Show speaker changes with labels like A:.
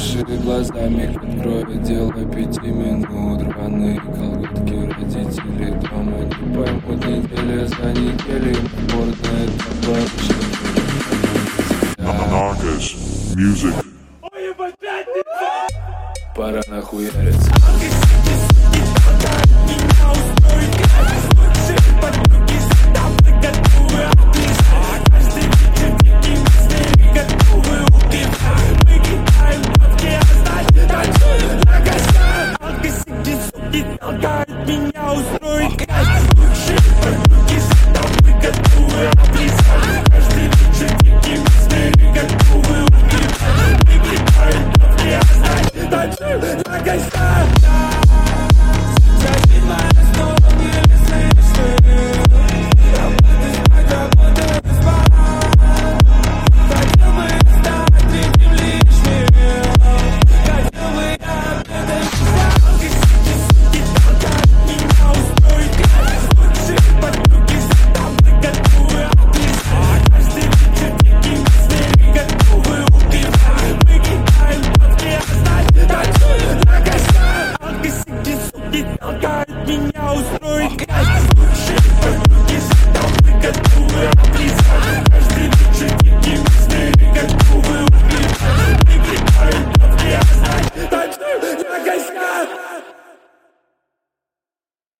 A: Запавшие глазами откроет дело 5 минут. Рваные колготки родителей дома не поймут неделя за неделей. Мордная табачка.
B: Nagas Music.
A: Пора нахуяриться.
C: Подруги, там, подруги, там, готовы.